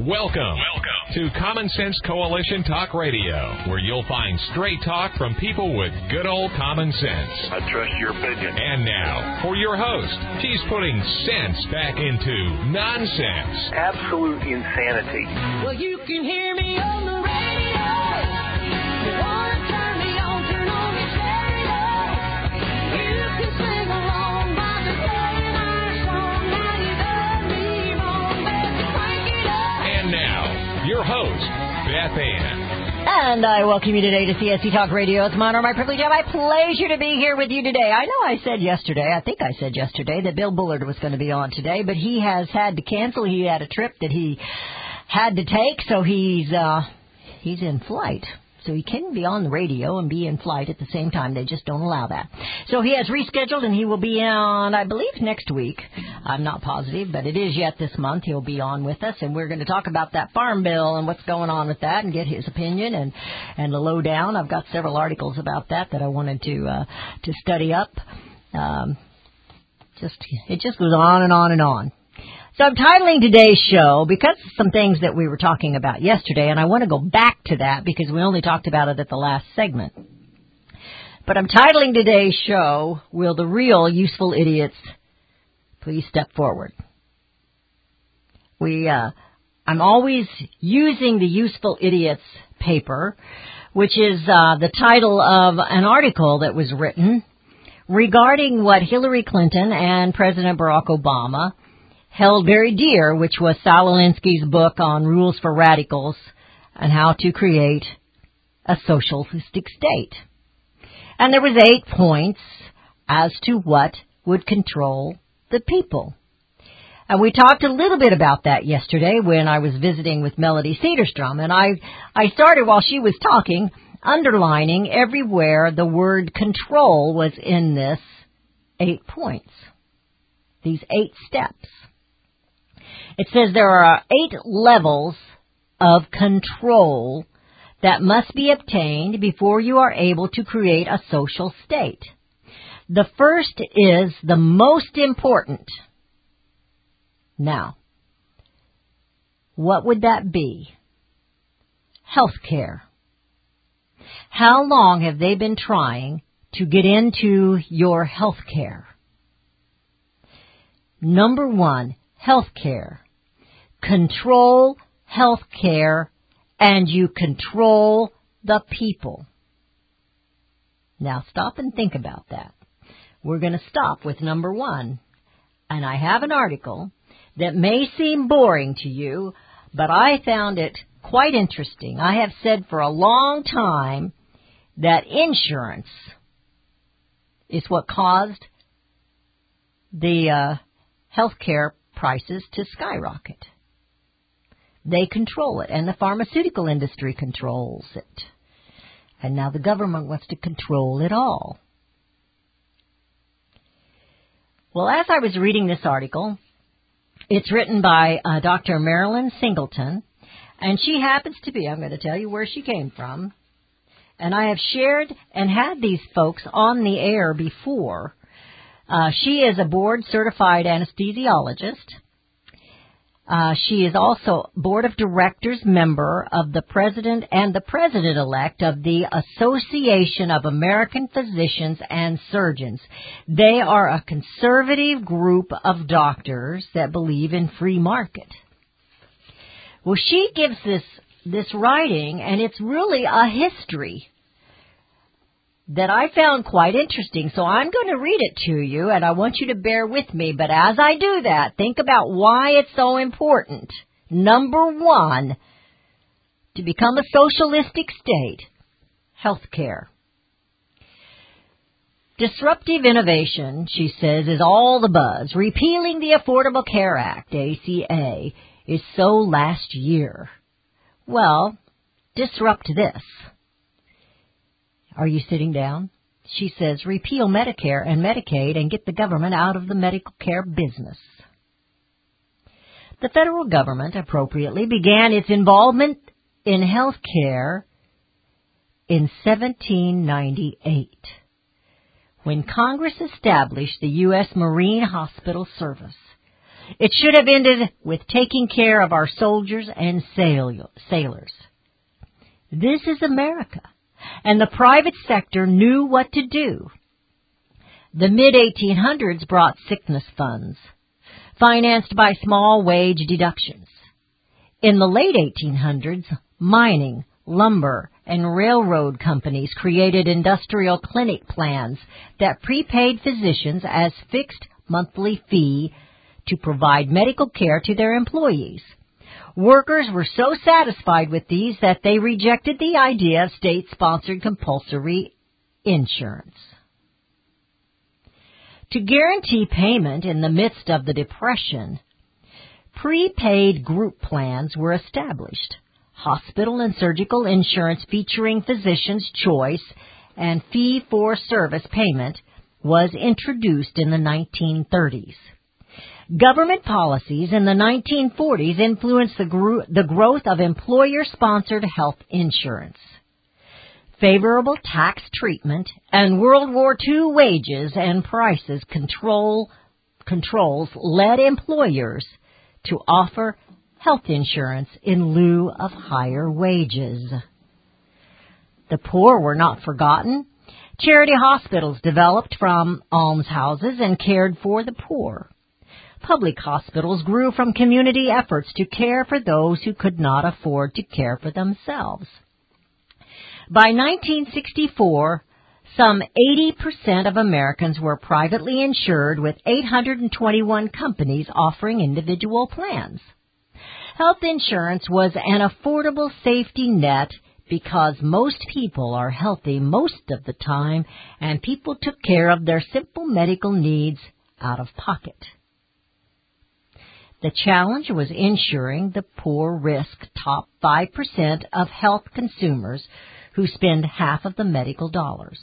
Welcome to Common Sense Coalition Talk Radio, where you'll find straight talk from people with good old common sense. I trust your opinion. And now, for your host, she's putting sense back into nonsense. Absolute insanity. Well, you can hear me on the radio. You want to turn me on your stereo. You can sing along by the playing our song. Now you done me wrong, baby, crank it up. And now, your host, Beth Ann. And I welcome you today to CSC Talk Radio. It's my honor, my privilege, and my pleasure to be here with you today. I know I said yesterday, that Bill Bullard was going to be on today, but he has had to cancel. He had a trip that he had to take, so he's in flight. So he can be on the radio and be in flight at the same time. They just don't allow that. So he has rescheduled, and he will be on, I believe, next week. I'm not positive, but it is yet this month. He'll be on with us, and we're going to talk about that farm bill and what's going on with that and get his opinion and the lowdown. I've got several articles about that I wanted to study up. It just goes on and on and on. So I'm titling today's show because of some things that we were talking about yesterday, and I want to go back to that because we only talked about it at the last segment. But I'm titling today's show, Will the Real Useful Idiots Please Step Forward? I'm always using the Useful Idiots paper, which is the title of an article that was written regarding what Hillary Clinton and President Barack Obama held very dear, which was Saul Alinsky's book on rules for radicals and how to create a socialistic state. And there was 8 points as to what would control the people. And we talked a little bit about that yesterday when I was visiting with Melody Cedarstrom. And I started while she was talking, underlining everywhere the word control was in this 8 points, these 8 steps. It says there are 8 levels of control that must be obtained before you are able to create a social state. The first is the most important. Now, what would that be? Healthcare. How long have they been trying to get into your healthcare? Number 1, healthcare. Control healthcare, and you control the people. Now stop and think about that. We're going to stop with number 1. And I have an article that may seem boring to you, but I found it quite interesting. I have said for a long time that insurance is what caused the healthcare prices to skyrocket. They control it, and the pharmaceutical industry controls it. And now the government wants to control it all. Well, as I was reading this article, it's written by Dr. Marilyn Singleton, and she happens to be, I'm going to tell you where she came from, and I have shared and had these folks on the air before. She is a board-certified anesthesiologist. She is also board of directors member of the president and the president-elect of the Association of American Physicians and Surgeons. They are a conservative group of doctors that believe in free market. Well, she gives this writing, and it's really a history that I found quite interesting. So I'm going to read it to you, and I want you to bear with me. But as I do that, think about why it's so important. Number 1, to become a socialistic state, health care. Disruptive innovation, she says, is all the buzz. Repealing the Affordable Care Act, ACA, is so last year. Well, disrupt this. Are you sitting down? She says, repeal Medicare and Medicaid and get the government out of the medical care business. The federal government appropriately began its involvement in health care in 1798, when Congress established the U.S. Marine Hospital Service. It should have ended with taking care of our soldiers and sailors. This is America, and the private sector knew what to do. The mid-1800s brought sickness funds, financed by small wage deductions. In the late 1800s, mining, lumber, and railroad companies created industrial clinic plans that prepaid physicians as fixed monthly fee to provide medical care to their employees. Workers were so satisfied with these that they rejected the idea of state-sponsored compulsory insurance. To guarantee payment in the midst of the Depression, prepaid group plans were established. Hospital and surgical insurance featuring physician's choice and fee-for-service payment was introduced in the 1930s. Government policies in the 1940s influenced the growth of employer-sponsored health insurance. Favorable tax treatment and World War II wages and prices controls led employers to offer health insurance in lieu of higher wages. The poor were not forgotten. Charity hospitals developed from almshouses and cared for the poor. Public hospitals grew from community efforts to care for those who could not afford to care for themselves. By 1964, some 80% of Americans were privately insured, with 821 companies offering individual plans. Health insurance was an affordable safety net because most people are healthy most of the time, and people took care of their simple medical needs out of pocket. The challenge was ensuring the poor risk top 5% of health consumers who spend half of the medical dollars.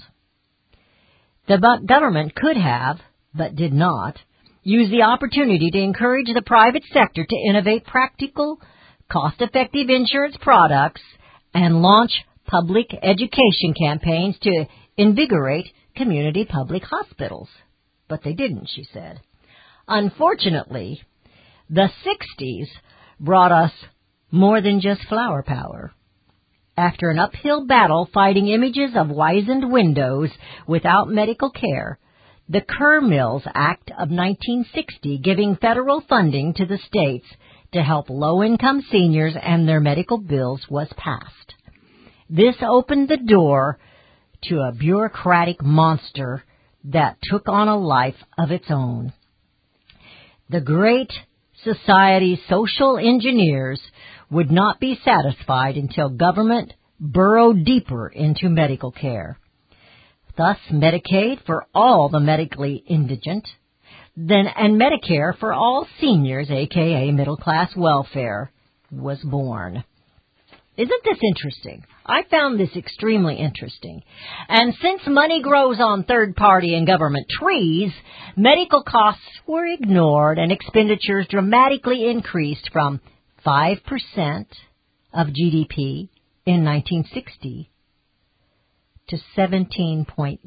The government could have, but did not, use the opportunity to encourage the private sector to innovate practical, cost-effective insurance products and launch public education campaigns to invigorate community public hospitals. But they didn't, she said. Unfortunately, the 60s brought us more than just flower power. After an uphill battle fighting images of wizened windows without medical care, the Kerr-Mills Act of 1960, giving federal funding to the states to help low-income seniors and their medical bills, was passed. This opened the door to a bureaucratic monster that took on a life of its own. The Great Society's social engineers would not be satisfied until government burrowed deeper into medical care. Thus, Medicaid for all the medically indigent, and Medicare for all seniors, aka middle-class welfare, was born. Isn't this interesting? I found this extremely interesting. And since money grows on third-party and government trees, medical costs were ignored and expenditures dramatically increased from 5% of GDP in 1960 to 17.9%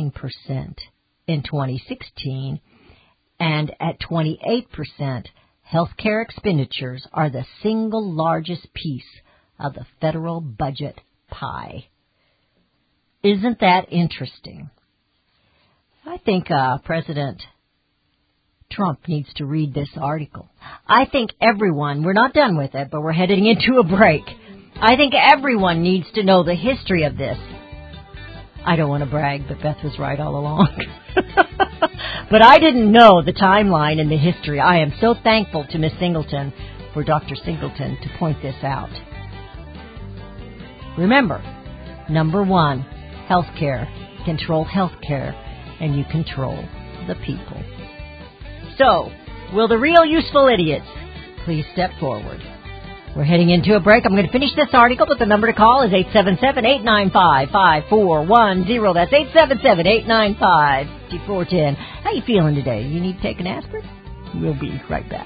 in 2016, and at 28%, healthcare expenditures are the single largest piece of the federal budget pie. Isn't that interesting? I think President Trump needs to read this article. I think everyone, we're not done with it, but we're heading into a break. I think everyone needs to know the history of this. I don't want to brag, but Beth was right all along. But I didn't know the timeline and the history. I am so thankful to Miss Singleton, for Dr. Singleton, to point this out. Remember, number one, health care. Control health care, and you control the people. So, will the real useful idiots please step forward? We're heading into a break. I'm going to finish this article, but the number to call is 877-895-5410. That's 877-895-5410. How you feeling today? You need to take an aspirin? We'll be right back.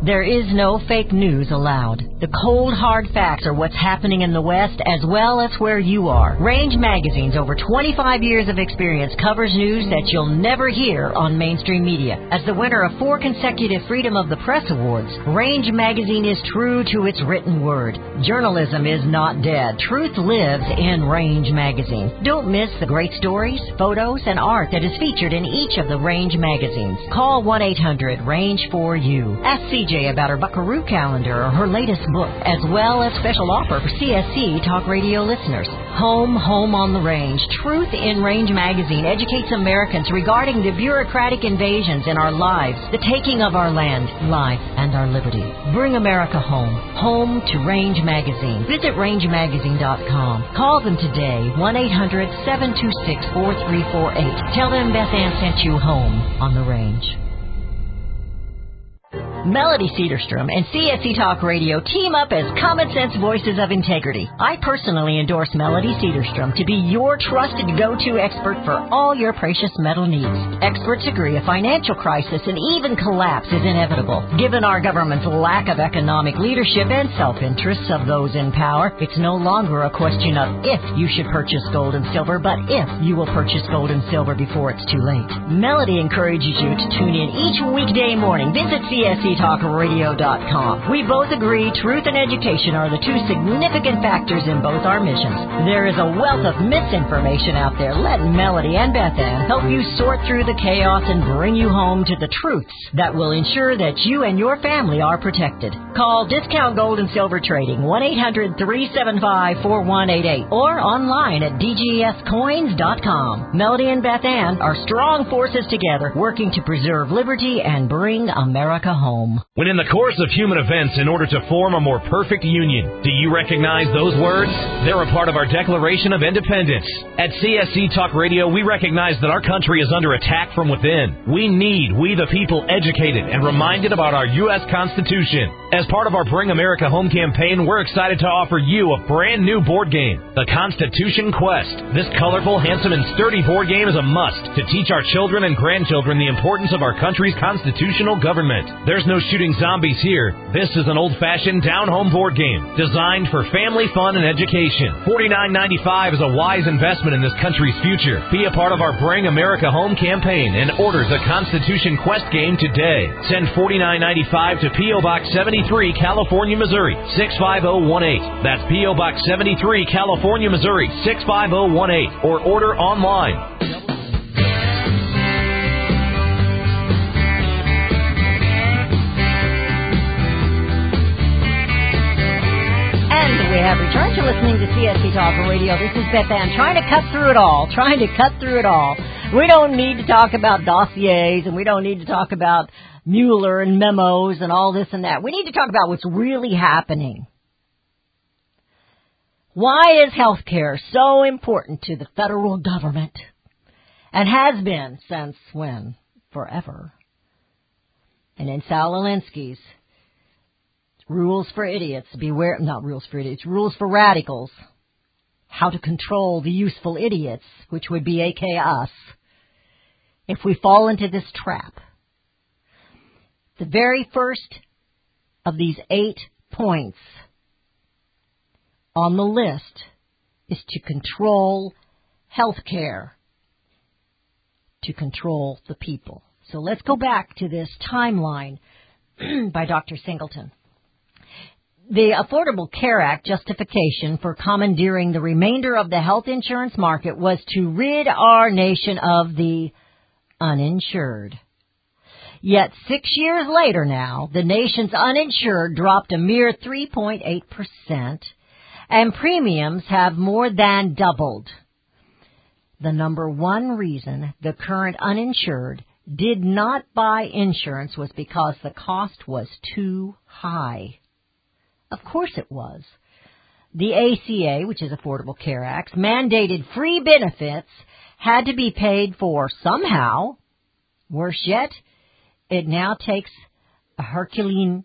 There is no fake news allowed. The cold, hard facts are what's happening in the West as well as where you are. Range Magazine's over 25 years of experience covers news that you'll never hear on mainstream media. As the winner of 4 consecutive Freedom of the Press Awards, Range Magazine is true to its written word. Journalism is not dead. Truth lives in Range Magazine. Don't miss the great stories, photos, and art that is featured in each of the Range magazines. Call 1-800-RANGE-4U. Ask CJ about her Buckaroo calendar or her latest book, as well as special offer for CSC Talk Radio listeners. Home on the Range. Truth in Range Magazine educates Americans regarding the bureaucratic invasions in our lives, the taking of our land, life, and our liberty. Bring America home. Home to Range Magazine. Visit rangemagazine.com. Call them today, 1-800-726-4348. Tell them Beth Ann sent you home on the Range. Melody Cedarstrom and CSC Talk Radio team up as Common Sense Voices of Integrity. I personally endorse Melody Cedarstrom to be your trusted go-to expert for all your precious metal needs. Experts agree a financial crisis and even collapse is inevitable. Given our government's lack of economic leadership and self-interests of those in power, it's no longer a question of if you should purchase gold and silver, but if you will purchase gold and silver before it's too late. Melody encourages you to tune in each weekday morning. Visit CSCTalkRadio.com. We both agree truth and education are the 2 significant factors in both our missions. There is a wealth of misinformation out there. Let Melody and Beth Ann help you sort through the chaos and bring you home to the truths that will ensure that you and your family are protected. Call Discount Gold and Silver Trading, 1-800-375-4188, or online at DGScoins.com. Melody and Beth Ann are strong forces together, working to preserve liberty and bring America home. When in the course of human events in order to form a more perfect union, do you recognize those words? They're a part of our Declaration of Independence. At CSC Talk Radio, we recognize that our country is under attack from within. We the people, educated and reminded about our U.S. Constitution. As part of our Bring America Home campaign, we're excited to offer you a brand new board game, the Constitution Quest. This colorful, handsome, and sturdy board game is a must to teach our children and grandchildren the importance of our country's constitutional government. There's no shooting zombies here. This is an old-fashioned down-home board game designed for family fun and education. $49.95 is a wise investment in this country's future. Be a part of our Bring America Home campaign and order the Constitution Quest game today. Send $49.95 to P.O. Box 73, California, Missouri, 65018. That's P.O. Box 73, California, Missouri, 65018. Or order online. We have returned to listening to CSC Talk Radio. This is Beth Ann trying to cut through it all. We don't need to talk about dossiers, and we don't need to talk about Mueller and memos and all this and that. We need to talk about what's really happening. Why is health care so important to the federal government? And has been since when? Forever. And in Sal Alinsky's Rules for Idiots, Rules for Radicals, how to control the useful idiots, which would be aka us, if we fall into this trap. The very first of these 8 points on the list is to control health care, to control the people. So let's go back to this timeline by Dr. Singleton. The Affordable Care Act justification for commandeering the remainder of the health insurance market was to rid our nation of the uninsured. Yet 6 years later now, the nation's uninsured dropped a mere 3.8%, and premiums have more than doubled. The number one reason the current uninsured did not buy insurance was because the cost was too high. Of course it was. The ACA, which is Affordable Care Act, mandated free benefits had to be paid for somehow. Worse yet, it now takes a Herculean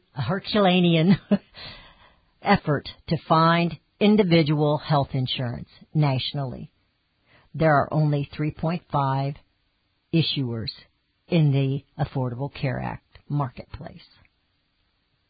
effort to find individual health insurance nationally. There are only 3.5 issuers in the Affordable Care Act marketplace.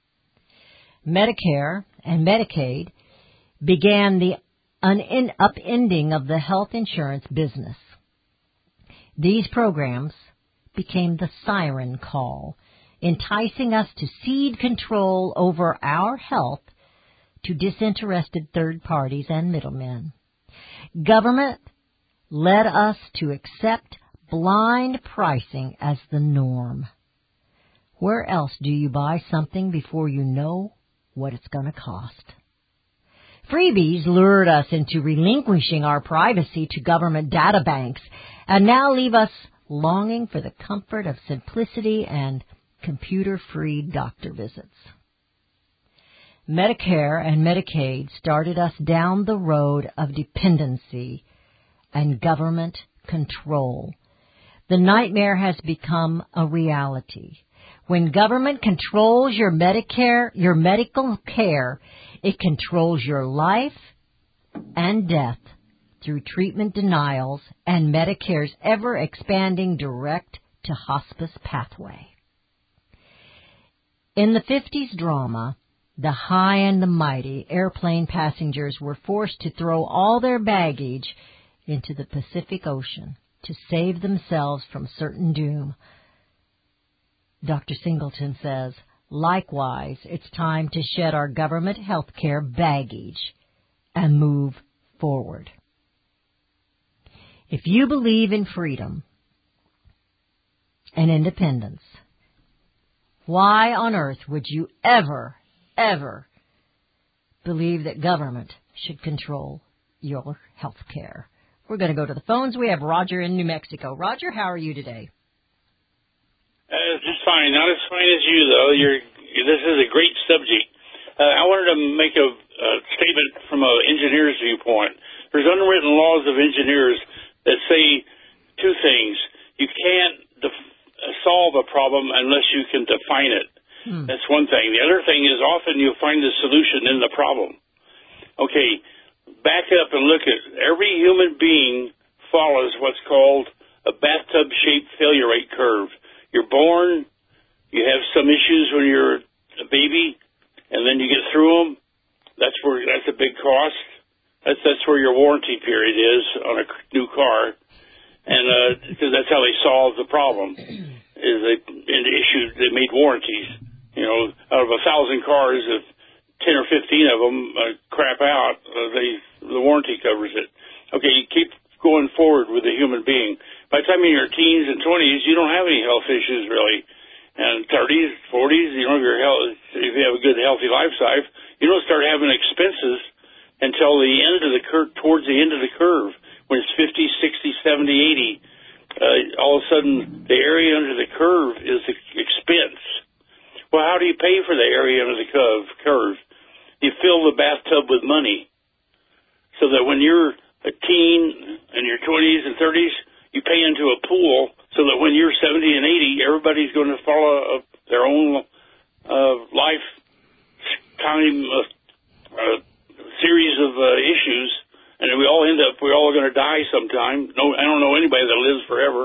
Medicare and Medicaid began the upending of the health insurance business. These programs became the siren call, enticing us to cede control over our health to disinterested third parties and middlemen. Government led us to accept blind pricing as the norm. Where else do you buy something before you know what it's going to cost? Freebies lured us into relinquishing our privacy to government data banks and now leave us longing for the comfort of simplicity and computer-free doctor visits. Medicare and Medicaid started us down the road of dependency and government control. The nightmare has become a reality. When government controls your medical care, it controls your life and death through treatment denials and Medicare's ever-expanding direct-to-hospice pathway. In the 50s drama, the high and the mighty airplane passengers were forced to throw all their baggage into the Pacific Ocean to save themselves from certain doom. Dr. Singleton says, likewise, it's time to shed our government health care baggage and move forward. If you believe in freedom and independence, why on earth would you ever believe that government should control your health care? We're going to go to the phones. We have Roger in New Mexico. Roger, how are you today? Just fine. Not as fine as you, though. This is a great subject. I wanted to make a statement from an engineer's viewpoint. There's unwritten laws of engineers that say two things. You can't solve a problem unless you can define it. That's one thing. The other thing is often you'll find the solution in the problem. Okay, back up and look at every human being follows what's called a bathtub-shaped failure rate curve. You're born, you have some issues when you're a baby, and then you get through them. That's a big cost. That's where your warranty period is on a new car, and because that's how they solved the problem. Is they made warranties. You know, out of 1,000 cars, if 10 or 15 of them crap out, the warranty covers it. Okay, you keep going forward with the human being. By the time you're in your teens and 20s, you don't have any health issues really. And 30s, 40s, you know, if you have a good healthy lifestyle, you don't start having expenses until the end of the curve, towards the end of the curve, when it's 50, 60, 70, 80. All of a sudden, the area under the curve is the expense. Well, how do you pay for the area under the curve? You fill the bathtub with money, so that when you're a teen in your 20s and 30s, you pay into a pool so that when you're 70 and 80, everybody's going to follow their own lifetime series of issues, and we all we're all going to die sometime. No, I don't know anybody that lives forever.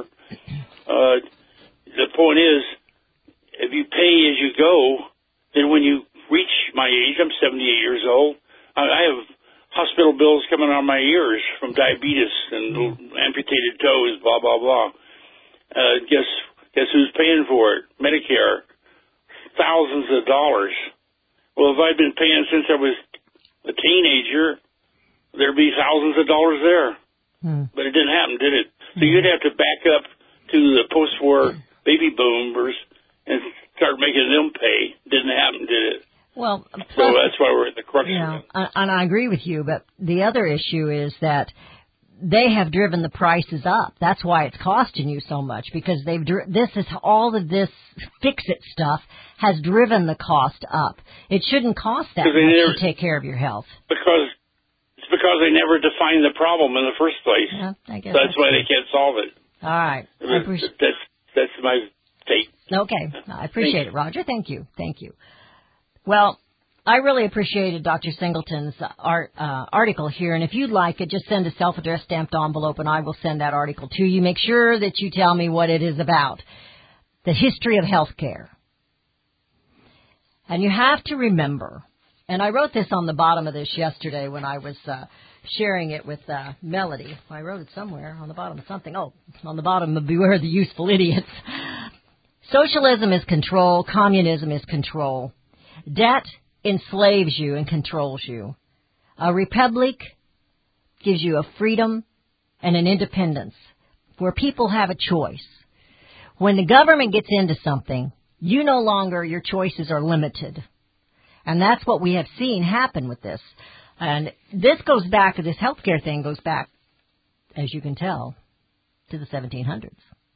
The point is, if you pay as you go, then when you reach my age, I'm 78 years old, I have hospital bills coming on my ears from diabetes and amputated toes, blah, blah, blah. Guess who's paying for it? Medicare. Thousands of dollars. Well, if I'd been paying since I was a teenager, there'd be thousands of dollars there. But it didn't happen, did it? So you'd have to back up to the post-war baby boomers and start making them pay. Didn't happen, did it? Well, so that's why we're at the crux of it. And I agree with you, but the other issue is that they have driven the prices up. That's why it's costing you so much, because all of this fix-it stuff has driven the cost up. It shouldn't cost that much to take care of your health. Because they never defined the problem in the first place. Yeah, I guess so that's why they can't solve it. All right. That's my take. Okay. I appreciate it, Roger. Thank you. Well, I really appreciated Dr. Singleton's article here, and if you'd like it, just send a self-addressed stamped envelope, and I will send that article to you. Make sure that you tell me what it is about, the history of health care. And you have to remember And I wrote this on the bottom of this yesterday when I was sharing it with Melody. I wrote it somewhere on the bottom of something. Oh, on the bottom of Beware the Useful Idiots. Socialism is control. Communism is control. Debt enslaves you and controls you. A republic gives you a freedom and an independence where people have a choice. When the government gets into something, you no longer, your choices are limited. And that's what we have seen happen with this. And this goes back, this healthcare thing goes back, as you can tell, to the 1700s.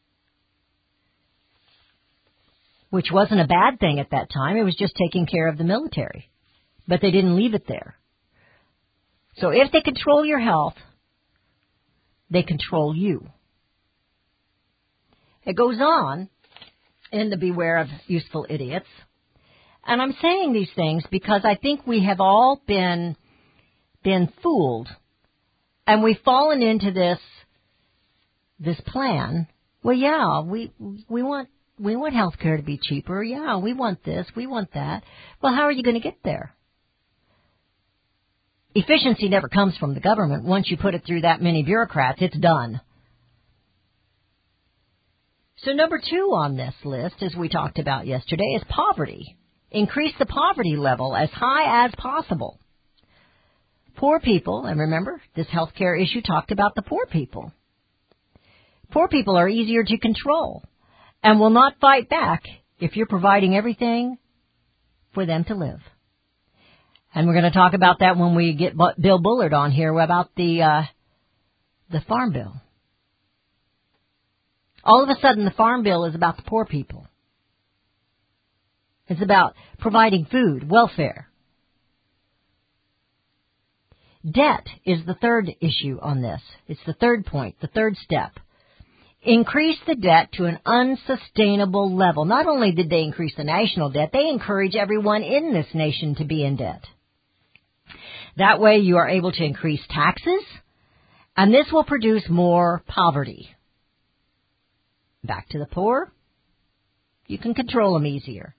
Which wasn't a bad thing at that time. It was just taking care of the military. But they didn't leave it there. So if they control your health, they control you. It goes on in the Beware of Useful Idiots. And I'm saying these things because I think we have all been fooled. And we've fallen into this plan. Well, yeah, we want health care to be cheaper. Yeah, we want this, we want that. Well, how are you going to get there? Efficiency never comes from the government. Once you put it through that many bureaucrats, it's done. So number 2 on this list, as we talked about yesterday, is poverty. Increase the poverty level as high as possible. Poor people, and remember, this health care issue talked about the poor people. Poor people are easier to control and will not fight back if you're providing everything for them to live. And we're going to talk about that when we get Bill Bullard on here about the Farm Bill. All of a sudden, the Farm Bill is about the poor people. It's about providing food, welfare. Debt is the third issue on this. It's the third point, the third step. Increase the debt to an unsustainable level. Not only did they increase the national debt, they encourage everyone in this nation to be in debt. That way you are able to increase taxes, and this will produce more poverty. Back to the poor, you can control them easier.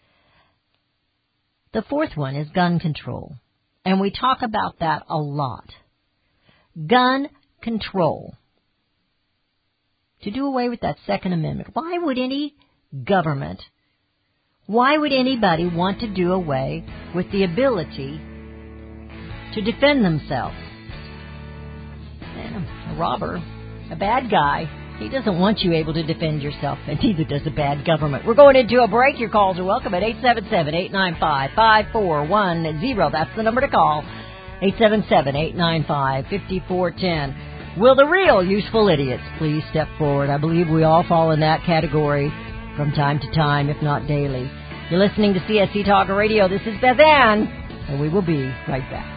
The fourth one is gun control, and we talk about that a lot. Gun control. To do away with that Second Amendment. Why would any government, why would anybody want to do away with the ability to defend themselves? And a robber, a bad guy, he doesn't want you able to defend yourself, and neither does a bad government. We're going into a break. Your calls are welcome at 877-895-5410. That's the number to call, 877-895-5410. Will the real useful idiots please step forward? I believe we all fall in that category from time to time, if not daily. You're listening to CSC Talk Radio. This is Beth Ann, and we will be right back.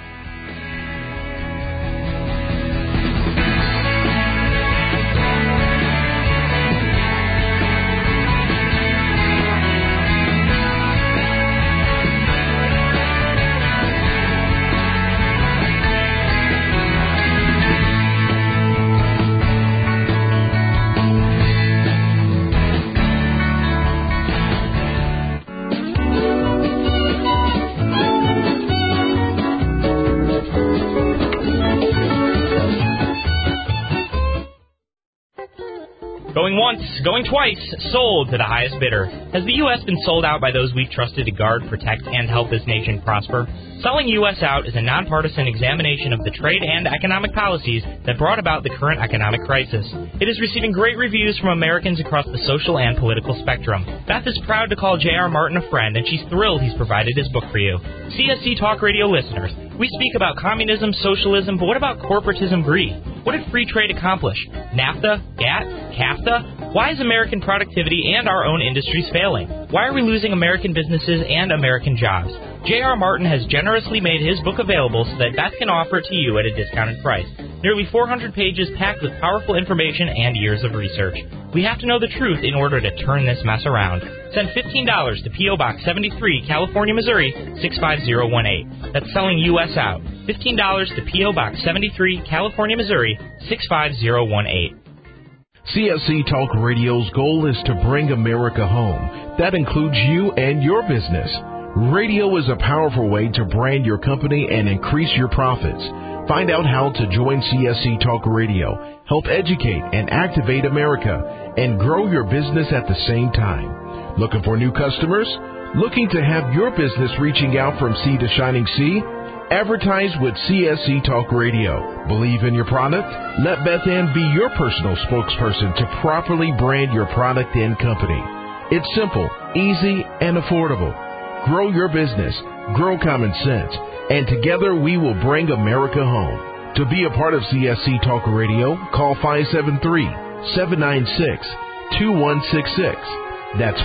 Going once, going twice, sold to the highest bidder. Has the U.S. been sold out by those we've trusted to guard, protect, and help this nation prosper? Selling U.S. out is a nonpartisan examination of the trade and economic policies that brought about the current economic crisis. It is receiving great reviews from Americans across the social and political spectrum. Beth is proud to call J.R. Martin a friend, and she's thrilled he's provided his book for you. CSC Talk Radio listeners, we speak about communism, socialism, but what about corporatism greed? What did free trade accomplish? NAFTA? GATT? CAFTA? Why is American productivity and our own industries failing? Why are we losing American businesses and American jobs? J.R. Martin has generously made his book available so that Beth can offer it to you at a discounted price. Nearly 400 pages packed with powerful information and years of research. We have to know the truth in order to turn this mess around. Send $15 to P.O. Box 73, California, Missouri, 65018. That's selling U.S. out. $15 to P.O. Box 73, California, Missouri, 65018. CSC Talk Radio's goal is to bring America home. That includes you and your business. Radio is a powerful way to brand your company and increase your profits. Find out how to join CSC Talk Radio, help educate and activate America, and grow your business at the same time. Looking for new customers? Looking to have your business reaching out from sea to shining sea? Advertise with CSC Talk Radio. Believe in your product? Let Beth Ann be your personal spokesperson to properly brand your product and company. It's simple, easy, and affordable. Grow your business, grow common sense, and together we will bring America home. To be a part of CSC Talk Radio, call 573-796-2166. That's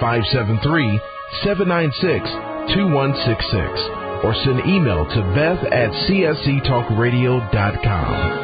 573-796-2166. Or send email to beth@csctalkradio.com.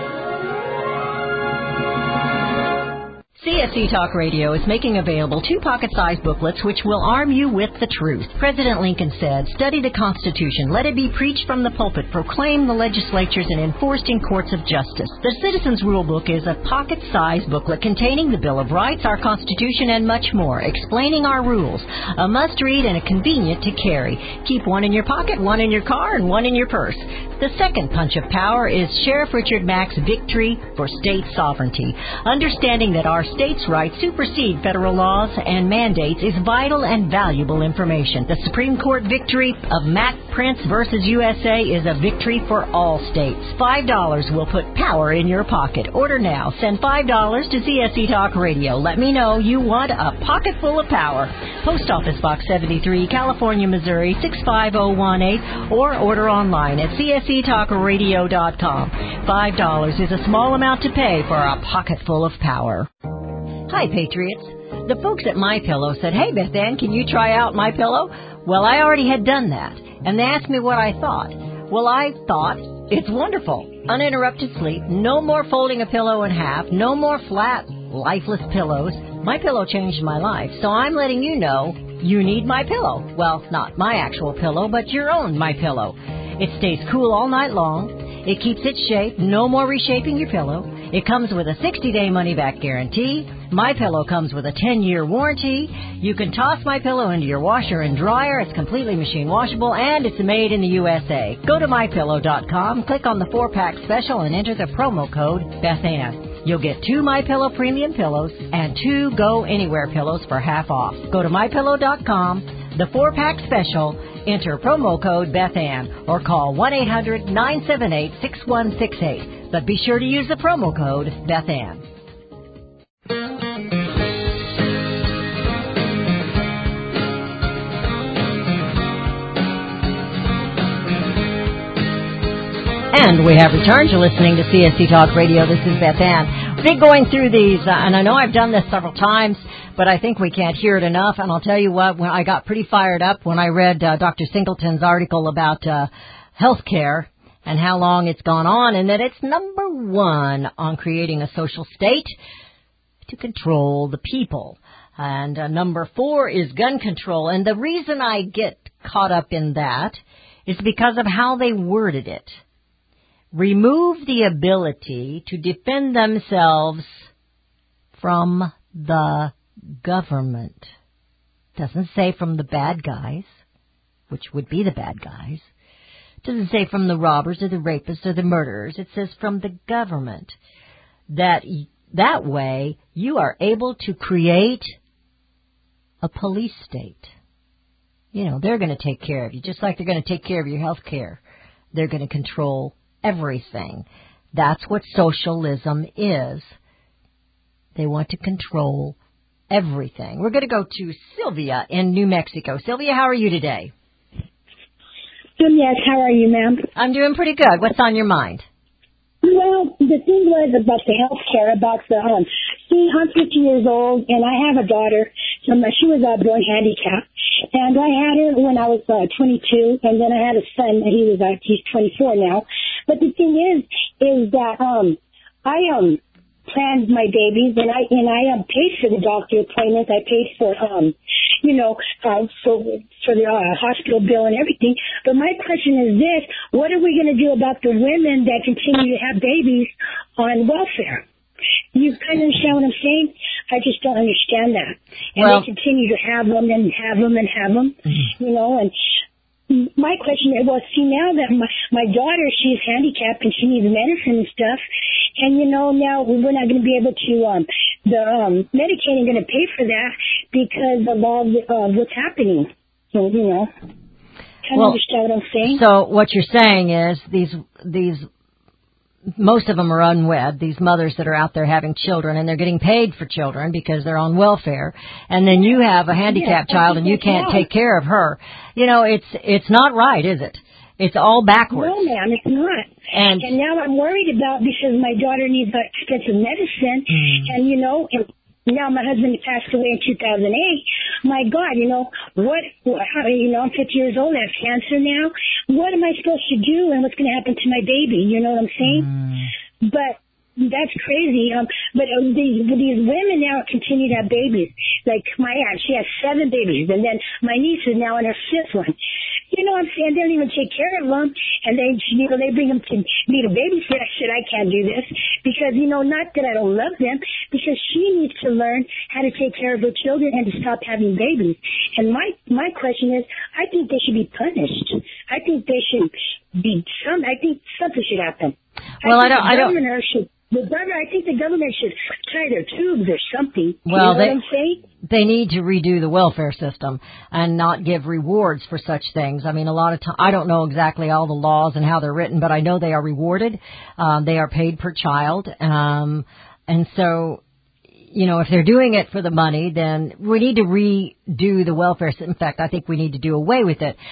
CSC Talk Radio is making available 2 pocket-sized booklets which will arm you with the truth. President Lincoln said, "Study the Constitution. Let it be preached from the pulpit, proclaimed in the legislatures, and enforced in courts of justice." The Citizens Rule Book is a pocket-sized booklet containing the Bill of Rights, our Constitution, and much more, explaining our rules. A must-read and a convenient to carry. Keep one in your pocket, one in your car, and one in your purse. The second punch of power is Sheriff Richard Mack's Victory for State Sovereignty. Understanding that our states' rights supersede federal laws and mandates is vital and valuable information. The Supreme Court victory of Mack Prince versus USA is a victory for all states. $5 will put power in your pocket. Order now. Send $5 to CSC Talk Radio. Let me know you want a pocket full of power. Post Office Box 73, California, Missouri 65018, or order online at csctalkradio.com. $5 is a small amount to pay for a pocket full of power. Hi, Patriots. The folks at MyPillow said, "Hey, Beth Ann, can you try out MyPillow?" Well, I already had done that, and they asked me what I thought. Well, I thought it's wonderful. Uninterrupted sleep, no more folding a pillow in half, no more flat, lifeless pillows. MyPillow changed my life, so I'm letting you know you need MyPillow. Well, not my actual pillow, but your own MyPillow. It stays cool all night long. It keeps its shape, no more reshaping your pillow. It comes with a 60-day money-back guarantee. MyPillow comes with a 10-year warranty. You can toss MyPillow into your washer and dryer. It's completely machine washable, and it's made in the USA. Go to MyPillow.com, click on the 4-pack special, and enter the promo code BethAnn. You'll get 2 MyPillow premium pillows and 2 Go Anywhere pillows for half off. Go to MyPillow.com, the 4-pack special, enter promo code BethAnn, or call 1-800-978-6168. But be sure to use the promo code BethAnn. And we have returned to listening to CSC Talk Radio. This is Beth Ann. Been going through these, and I know I've done this several times, but I think we can't hear it enough. And I'll tell you what, when I got pretty fired up when I read Dr. Singleton's article about health care and how long it's gone on, and that it's number 1 on creating a social state to control the people. And number 4 is gun control. And the reason I get caught up in that is because of how they worded it. Remove the ability to defend themselves from the government. Doesn't say from the bad guys, which would be the bad guys. Doesn't say from the robbers or the rapists or the murderers. It says from the government. That way you are able to create a police state. You know, they're going to take care of you, just like they're going to take care of your health care. They're going to control everything. That's what socialism is. They want to control everything. We're going to go to Sylvia in New Mexico. Sylvia, how are you today? Yes, how are you, ma'am? I'm doing pretty good. What's on your mind? Well, the thing was about the health care, about the, see, I'm 50 years old, and I have a daughter. She was born handicapped. And I had her when I was 22, and then I had a son. He's 24 now. But the thing is that I planned my babies, and I paid for the doctor appointments. I paid for for the hospital bill and everything. But my question is this: what are we going to do about the women that continue to have babies on welfare? You kind of understand what I'm saying? I just don't understand that. And they continue to have them and have them and have them, and my question is, well, see, now that my daughter, she's handicapped and she needs medicine and stuff, and, now we're not going to be able to, Medicaid ain't going to pay for that because of all what's happening. So, kind of understand what I'm saying? So what you're saying is these most of them are unwed, these mothers that are out there having children, and they're getting paid for children because they're on welfare. And then you have a handicapped child and you can't take care of her. It's not right, is it? It's all backwards. No, ma'am, it's not. And now I'm worried about, because my daughter needs expensive medicine, and, and now my husband passed away in 2008. My God, I'm 50 years old, I have cancer now. What am I supposed to do, and what's going to happen to my baby? You know what I'm saying? But that's crazy. But these women now continue to have babies. Like my aunt, she has 7 babies, and then my niece is now in her 5th one. You know what I'm saying? They don't even take care of them, and they bring them to need a babysitter. I said, I can't do this because, not that I don't love them, because she needs to learn how to take care of her children and to stop having babies. And my question is, I think they should be punished. I think they should be I think something should happen. Well, I think the government should tie their tubes or something. Well, you know what I'm saying? They need to redo the welfare system and not give rewards for such things. I mean, a lot of time, I don't know exactly all the laws and how they're written, but I know they are rewarded. They are paid per child. And so, if they're doing it for the money, then we need to redo the welfare system. In fact, I think we need to do away with it.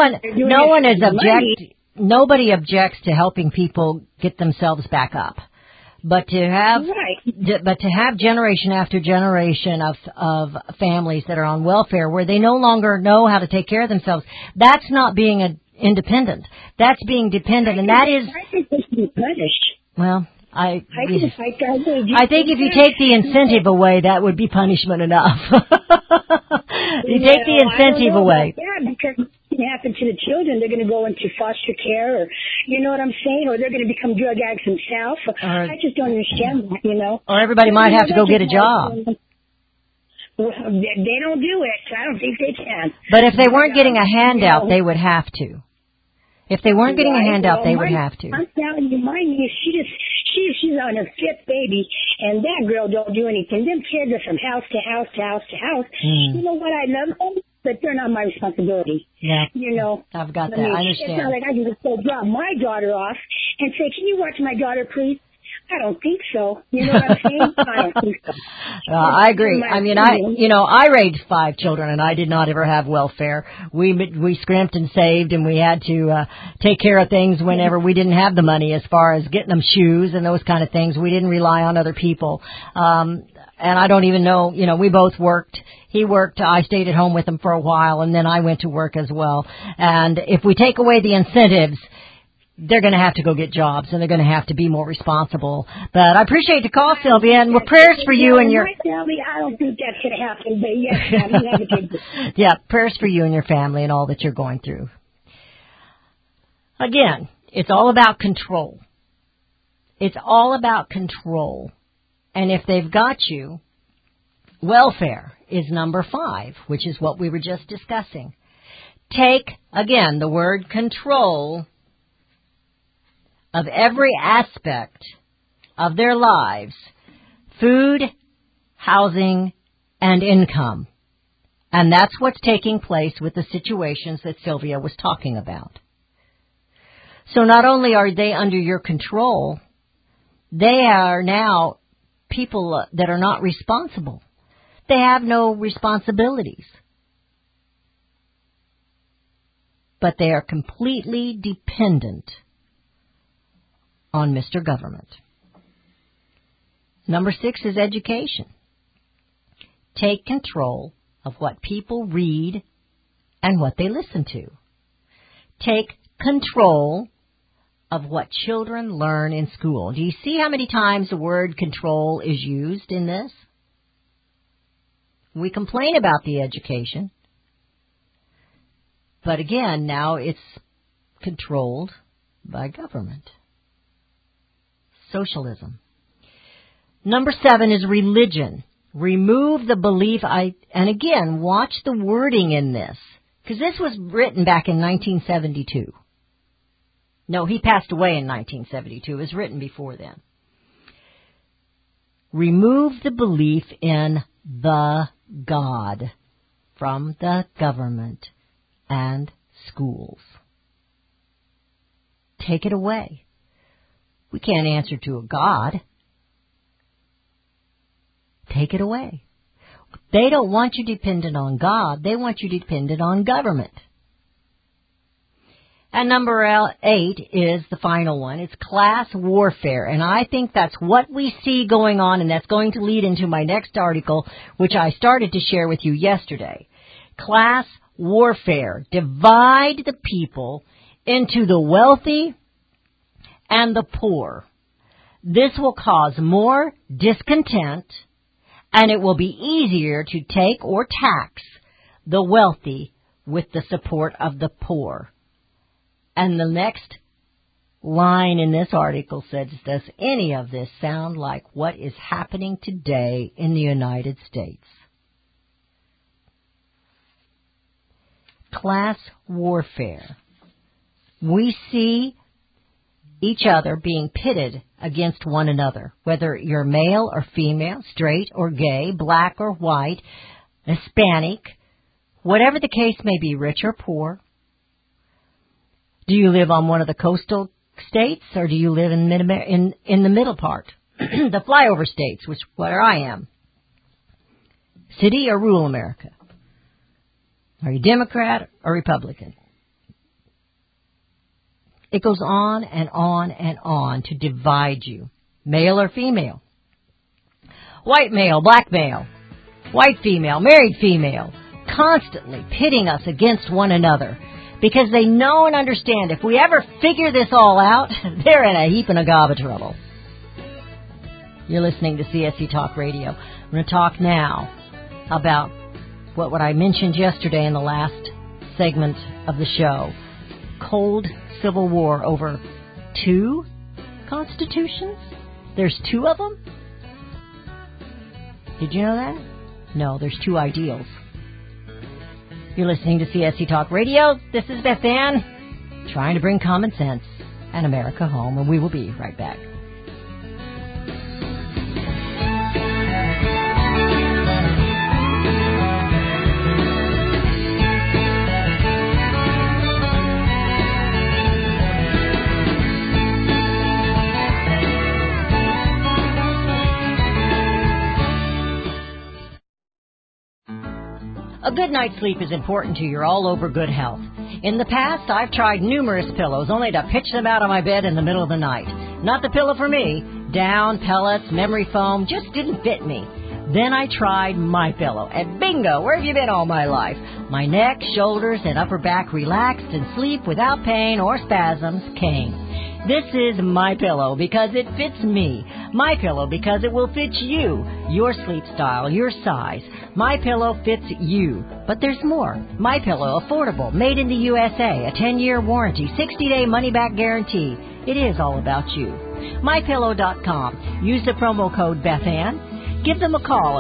Nobody objects to helping people get themselves back up. But to have generation after generation of families that are on welfare where they no longer know how to take care of themselves, that's not being independent. That's being dependent, and that is. I think they should be punished. Well, I think if you take the incentive away, that would be punishment enough. You take the incentive away. Yeah, because it can happen to the children. They're going to go into foster care, or you know what I'm saying, or they're going to become drug addicts themselves. I just don't understand that, Or everybody might have to go get a job. Well, they don't do it. I don't think they can. But if they weren't getting a handout, they would have to. If they weren't getting a handout, they would have to. I'm telling you, my niece, she's on her 5th baby, and that girl don't do anything. Them kids are from house to house to house to house. You know what? I love them, but they're not my responsibility. Yeah. I've got that. I understand. It's not like I can just go drop my daughter off and say, can you watch my daughter, please? I don't think so. You know what I'm saying? I don't think so. I agree. I mean, I raised 5 children, and I did not ever have welfare. We scrimped and saved, and we had to take care of things whenever we didn't have the money, as far as getting them shoes and those kind of things. We didn't rely on other people. And I don't even know, we both worked. He worked, I stayed at home with him for a while, and then I went to work as well. And if we take away the incentives, they're going to have to go get jobs, and they're going to have to be more responsible. But I appreciate the call, Sylvia, and prayers for you and your... I don't think that's going to happen, but yes, you have a good... Yeah, prayers for you and your family and all that you're going through. Again, it's all about control. It's all about control. And if they've got you, welfare is number 5, which is what we were just discussing. Take, again, the word control of every aspect of their lives: food, housing, and income. And that's what's taking place with the situations that Sylvia was talking about. So not only are they under your control, they are now people that are not responsible. They have no responsibilities. But they are completely dependent on Mr. Government. Number 6 is education. Take control of what people read and what they listen to. Take control of what children learn in school. Do you see how many times the word control is used in this? We complain about the education, but again, now it's controlled by government. Socialism. Number 7 is religion. Remove the belief, and again, watch the wording in this. Because this was written back in 1972. No, he passed away in 1972. It was written before then. Remove the belief in the God from the government and schools. Take it away. We can't answer to a God. Take it away. They don't want you dependent on God. They want you dependent on government. And number 8 is the final one. It's class warfare. And I think that's what we see going on, and that's going to lead into my next article, which I started to share with you yesterday. Class warfare. Divide the people into the wealthy and the poor. This will cause more discontent, and it will be easier to take or tax the wealthy with the support of the poor. And the next line in this article says, does any of this sound like what is happening today in the United States? Class warfare. We see each other being pitted against one another, whether you're male or female, straight or gay, black or white, Hispanic, whatever the case may be, rich or poor. Do you live on one of the coastal states, or do you live in the middle part, the flyover states, which where I am? City or rural America? Are you Democrat or Republican? It goes on and on and on to divide you, male or female, white male, black male, white female, married female, constantly pitting us against one another. Because they know and understand if we ever figure this all out, they're in a heap and a gob of trouble. You're listening to CSC Talk Radio. I'm going to talk now about what I mentioned yesterday in the last segment of the show. Cold Civil War over 2 constitutions? There's 2 of them? Did you know that? No, there's 2 ideals. You're listening to CSC Talk Radio. This is Beth Ann, trying to bring common sense and America home, and we will be right back. A good night's sleep is important to your all-over good health. In the past, I've tried numerous pillows only to pitch them out of my bed in the middle of the night. Not the pillow for me. Down, pellets, memory foam just didn't fit me. Then I tried MyPillow, and bingo, where have you been all my life? My neck, shoulders, and upper back relaxed, and sleep without pain or spasms came. This is MyPillow because it fits me. MyPillow because it will fit you, your sleep style, your size. MyPillow fits you. But there's more. MyPillow, affordable, made in the USA, a 10-year warranty, 60-day money-back guarantee. It is all about you. MyPillow.com. Use the promo code BethAnn. Give them a call at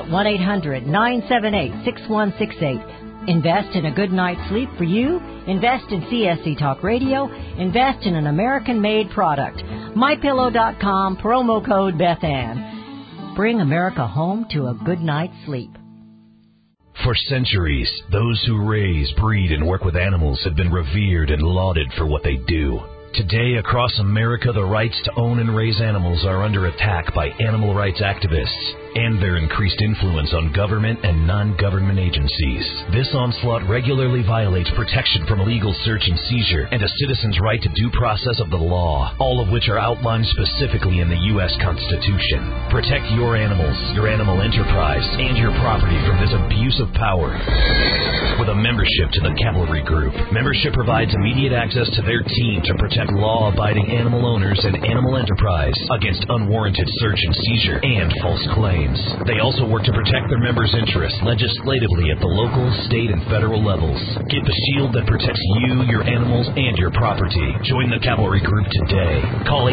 1-800-978-6168. Invest in a good night's sleep for you. Invest in CSC Talk Radio. Invest in an American-made product. MyPillow.com, promo code BethAnn. Bring America home to a good night's sleep. For centuries, those who raise, breed, and work with animals have been revered and lauded for what they do. Today, across America, the rights to own and raise animals are under attack by animal rights activists and their increased influence on government and non-government agencies. This onslaught regularly violates protection from illegal search and seizure and a citizen's right to due process of the law, all of which are outlined specifically in the U.S. Constitution. Protect your animals, your animal enterprise, and your property from this abuse of power. With a membership to the Cavalry Group, membership provides immediate access to their team to protect law-abiding animal owners and animal enterprise against unwarranted search and seizure and false claims. They also work to protect their members' interests legislatively at the local, state, and federal levels. Get the shield that protects you, your animals, and your property. Join the Cavalry Group today. Call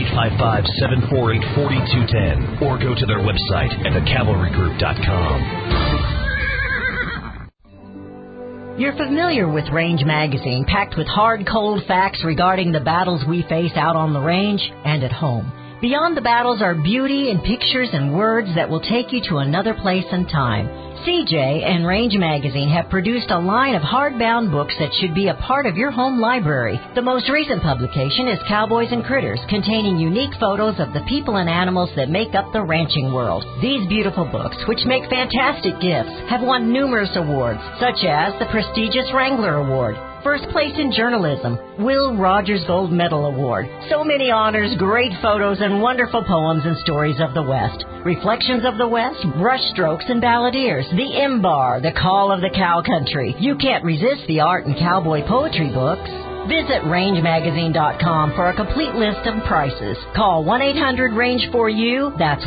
855-748-4210 or go to their website at thecavalrygroup.com. You're familiar with Range Magazine, packed with hard, cold facts regarding the battles we face out on the range and at home. Beyond the battles are beauty and pictures and words that will take you to another place and time. CJ and Range Magazine have produced a line of hardbound books that should be a part of your home library. The most recent publication is Cowboys and Critters, containing unique photos of the people and animals that make up the ranching world. These beautiful books, which make fantastic gifts, have won numerous awards, such as the prestigious Wrangler Award, First Place in Journalism, Will Rogers Gold Medal Award. So many honors, great photos, and wonderful poems and stories of the West. Reflections of the West, Brushstrokes and Balladeers, The M-Bar, The Call of the Cow Country. You can't resist the art and cowboy poetry books. Visit rangemagazine.com for a complete list of prices. Call 1-800-RANGE-4U. That's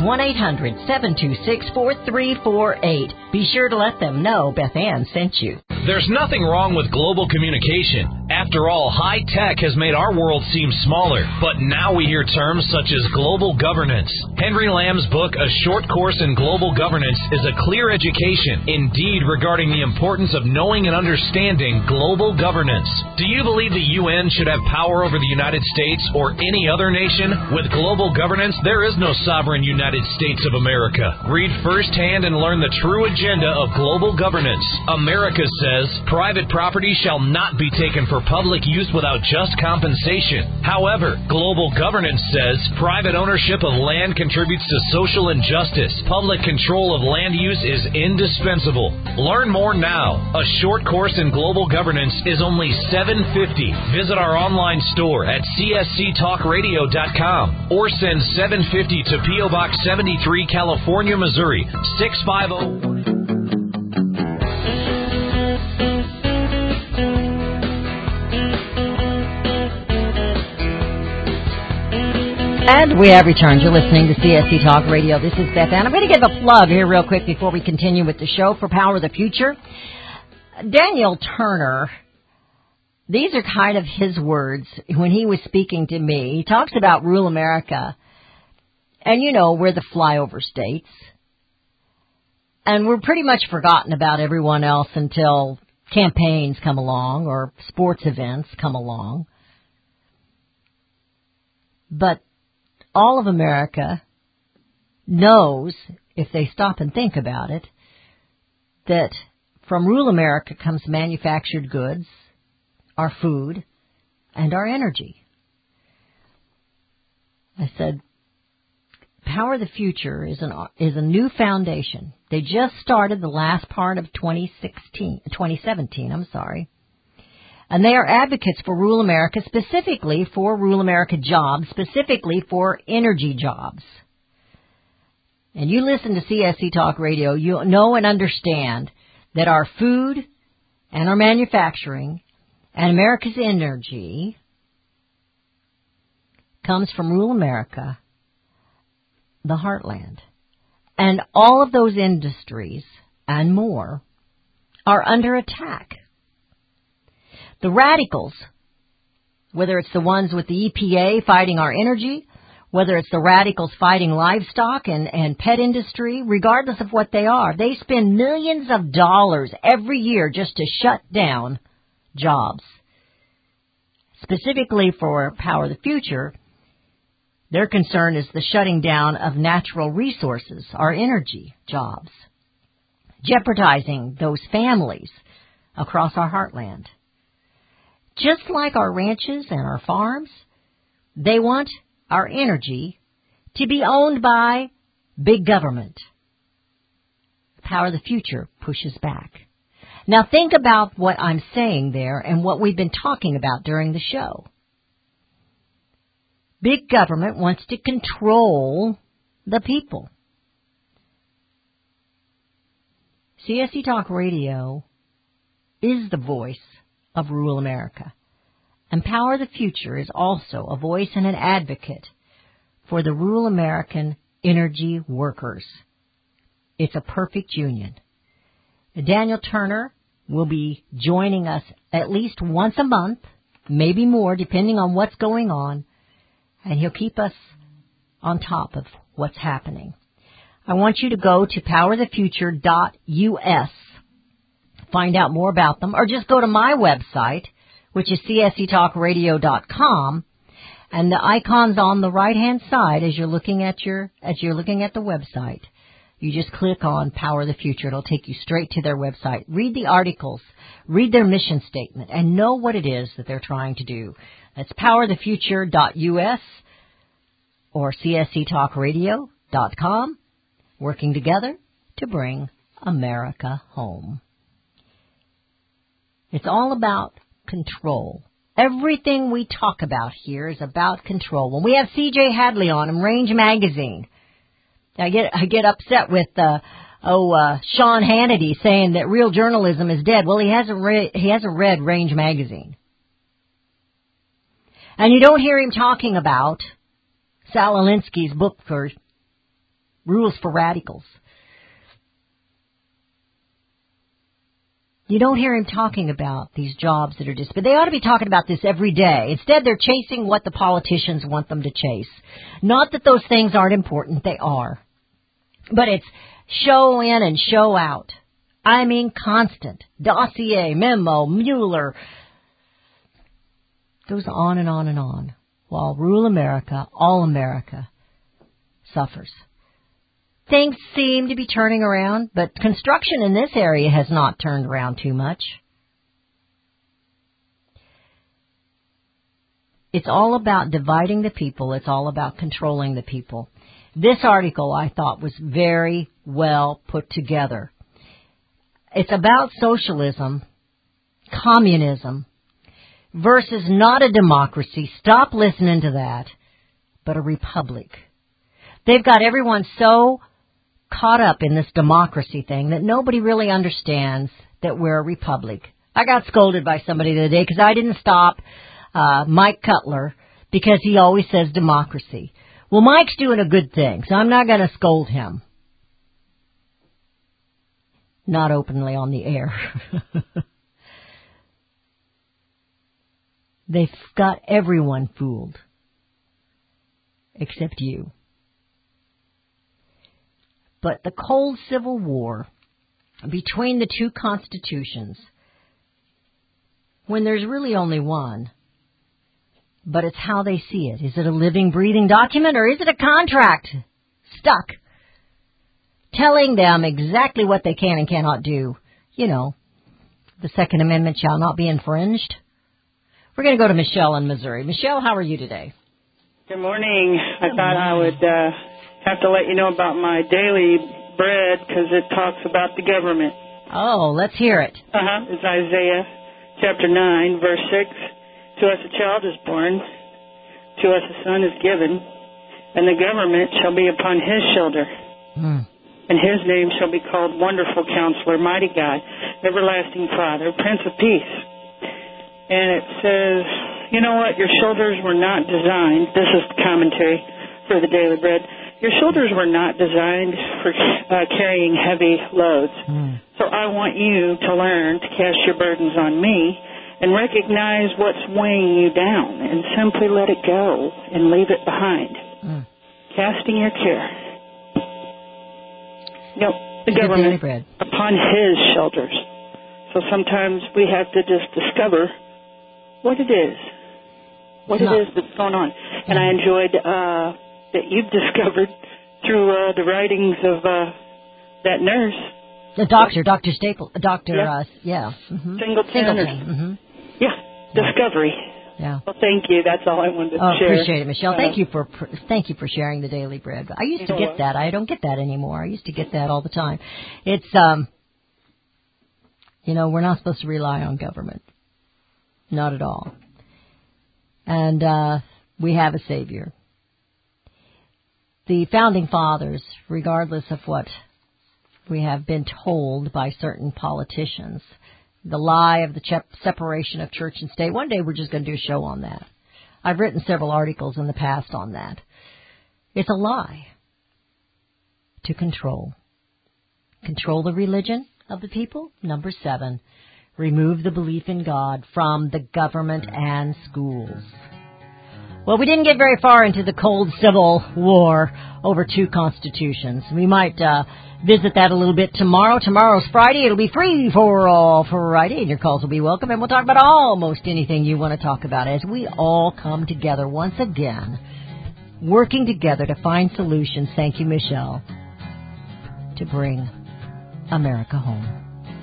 1-800-726-4348. Be sure to let them know Beth Ann sent you. There's nothing wrong with global communication. After all, high tech has made our world seem smaller. But now we hear terms such as global governance. Henry Lamb's book, A Short Course in Global Governance, is a clear education, indeed, regarding the importance of knowing and understanding global governance. Do you believe the UN should have power over the United States or any other nation? With global governance, there is no sovereign United States of America. Read firsthand and learn the true agenda of global governance. America says private property shall not be taken for public use without just compensation. However, global governance says private ownership of land contributes to social injustice. Public control of land use is indispensable. Learn more now. A Short Course in Global Governance is only $7.50. Visit our online store at csctalkradio.com or send $7.50 to P.O. Box 73, California, Missouri 650. And we have returned. You're listening to CSC Talk Radio. This is Beth Ann. I'm going to give a plug here real quick before we continue with the show for Power of the Future. Daniel Turner, these are kind of his words when he was speaking to me. He talks about rural America. And, you know, we're the flyover states. And we're pretty much forgotten about everyone else until campaigns come along or sports events come along. But all of America knows, if they stop and think about it, that from rural America comes manufactured goods, our food, and our energy. I said, Power of the Future is a new foundation. They just started the last part of 2017, and they are advocates for rural America, specifically for rural America jobs, specifically for energy jobs. And you listen to CSC Talk Radio, you know and understand that our food and our manufacturing and America's energy comes from rural America, the heartland. And all of those industries and more are under attack. The radicals, whether it's the ones with the EPA fighting our energy, whether it's the radicals fighting livestock and pet industry, regardless of what they are, they spend millions of dollars every year just to shut down jobs. Specifically for Power of the Future, their concern is the shutting down of natural resources, our energy jobs, jeopardizing those families across our heartland. Just like our ranches and our farms, they want our energy to be owned by big government. Power of the Future pushes back. Now think about what I'm saying there and what we've been talking about during the show. Big government wants to control the people. CSC Talk Radio is the voice of rural America. And Power of the Future is also a voice and an advocate for the rural American energy workers. It's a perfect union. Daniel Turner will be joining us at least once a month, maybe more, depending on what's going on, and he'll keep us on top of what's happening. I want you to go to powerthefuture.us. find out more about them, or just go to my website, which is csctalkradio.com, and the icon's on the right-hand side as you're looking at the website. You just click on Power the Future. It'll take you straight to their website. Read the articles, read their mission statement, and know what it is that they're trying to do. That's powerthefuture.us or csctalkradio.com, working together to bring America home. It's all about control. Everything we talk about here is about control. When we have C.J. Hadley on in Range Magazine, I get upset with Sean Hannity saying that real journalism is dead. Well, he hasn't read Range Magazine. And you don't hear him talking about Sal Alinsky's book for Rules for Radicals. You don't hear him talking about these jobs that are but they ought to be talking about this every day. Instead, they're chasing what the politicians want them to chase. Not that those things aren't important. They are. But it's show in and show out. I mean, constant. Dossier, memo, Mueller. Goes on and on and on. While Rule America, All America, suffers. Things seem to be turning around, but construction in this area has not turned around too much. It's all about dividing the people. It's all about controlling the people. This article, I thought, was very well put together. It's about socialism, communism, versus not a democracy. Stop listening to that, but a republic. They've got everyone so caught up in this democracy thing that nobody really understands that we're a republic. I got scolded by somebody the other day because I didn't stop Mike Cutler because he always says democracy. Well, Mike's doing a good thing, so I'm not going to scold him. Not openly on the air. They've got everyone fooled, except you. But the cold civil war between the two constitutions, when there's really only one, but it's how they see it. Is it a living, breathing document, or is it a contract stuck, telling them exactly what they can and cannot do? You know, the Second Amendment shall not be infringed. We're going to go to Michelle in Missouri. Michelle, how are you today? Good morning. I thought I would have to let you know about my daily bread because it talks about the government. Oh, let's hear it. It's Isaiah chapter 9, verse 6. To us a child is born, to us a son is given, and the government shall be upon his shoulder. And his name shall be called Wonderful Counselor, Mighty God, Everlasting Father, Prince of Peace. And it says, you know what, your shoulders were not designed, this is the commentary for the daily bread, your shoulders were not designed for carrying heavy loads. So I want you to learn to cast your burdens on me and recognize what's weighing you down and simply let it go and leave it behind. Casting your care. You know, the government upon his shoulders. So sometimes we have to just discover what it is. What it is that's going on. And I enjoyed that you've discovered through the writings of that nurse. The doctor, Dr. Staple, Singleton. Discovery. Yeah. Well, thank you. That's all I wanted to share. Appreciate it, Michelle. Thank you for sharing the daily bread. I used to get that. I don't get that anymore. I used to get that all the time. It's we're not supposed to rely on government. Not at all. And we have a Savior. The Founding Fathers, regardless of what we have been told by certain politicians, the lie of the separation of church and state. One day we're just going to do a show on that. I've written several articles in the past on that. It's a lie to control. Control the religion of the people. Number 7, remove the belief in God from the government and schools. Well, we didn't get very far into the cold Civil War over two constitutions. We might visit that a little bit tomorrow. Tomorrow's Friday. It'll be free for all Friday, and your calls will be welcome. And we'll talk about almost anything you want to talk about as we all come together once again, working together to find solutions, thank you, Michelle, to bring America home.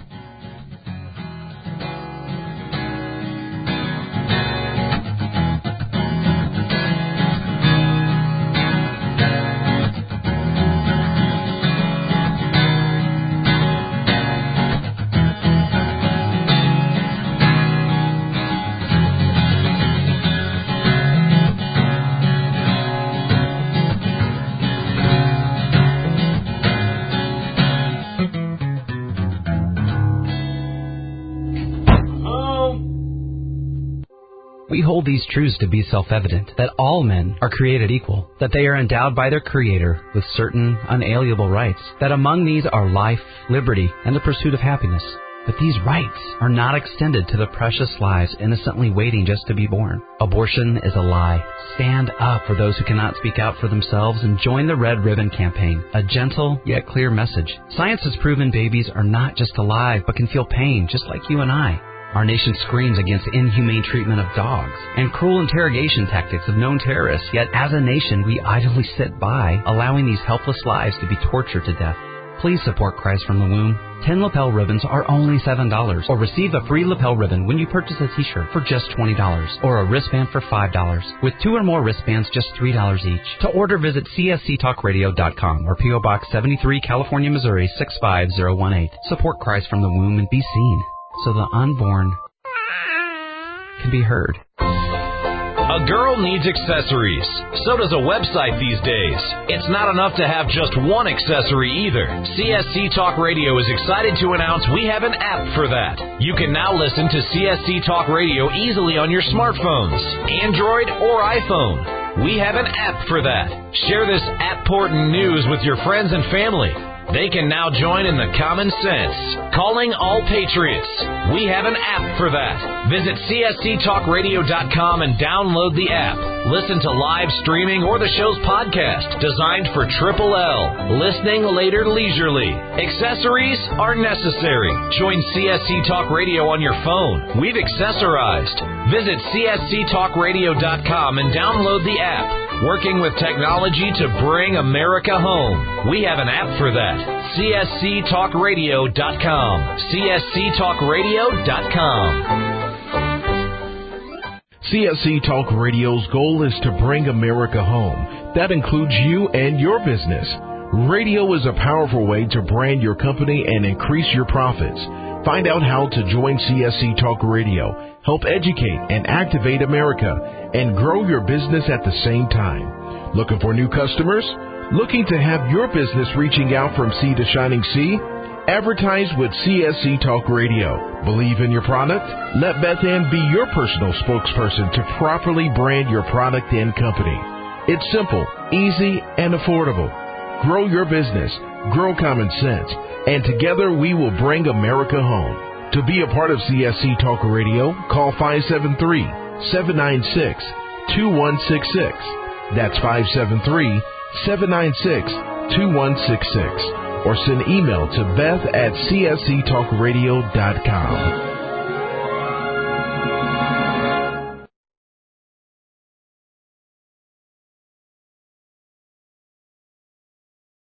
We hold these truths to be self-evident, that all men are created equal, that they are endowed by their Creator with certain unalienable rights, that among these are life, liberty, and the pursuit of happiness. But these rights are not extended to the precious lives innocently waiting just to be born. Abortion is a lie. Stand up for those who cannot speak out for themselves and join the Red Ribbon Campaign, a gentle yet clear message. Science has proven babies are not just alive, but can feel pain just like you and I. Our nation screams against inhumane treatment of dogs and cruel interrogation tactics of known terrorists, yet as a nation we idly sit by, allowing these helpless lives to be tortured to death. Please support Christ from the Womb. 10 lapel ribbons are only $7, or receive a free lapel ribbon when you purchase a t-shirt for just $20, or a wristband for $5. With 2 or more wristbands, just $3 each. To order, visit csctalkradio.com or P.O. Box 73, California, Missouri 65018. Support Christ from the Womb and be seen, so the unborn can be heard. A girl needs accessories. So does a website these days. It's not enough to have just one accessory either. CSC Talk Radio is excited to announce we have an app for that. You can now listen to CSC Talk Radio easily on your smartphones, Android or iPhone. We have an app for that. Share this app-portant news with your friends and family. They can now join in the common sense. Calling all patriots. We have an app for that. Visit csctalkradio.com and download the app. Listen to live streaming or the show's podcast, designed for Triple L. Listening later leisurely. Accessories are necessary. Join CSC Talk Radio on your phone. We've accessorized. Visit csctalkradio.com and download the app. Working with technology to bring America home. We have an app for that. csctalkradio.com. csctalkradio.com. CSC Talk Radio's goal is to bring America home. That includes you and your business. Radio is a powerful way to brand your company and increase your profits. Find out how to join CSC Talk Radio, help educate and activate America, and grow your business at the same time. Looking for new customers? Looking to have your business reaching out from sea to shining sea? Advertise with CSC Talk Radio. Believe in your product? Let Beth Ann be your personal spokesperson to properly brand your product and company. It's simple, easy, and affordable. Grow your business, grow common sense, and together we will bring America home. To be a part of CSC Talk Radio, call 573-796-2166. That's 573-796-2166. Or send email to beth@csctalkradio.com.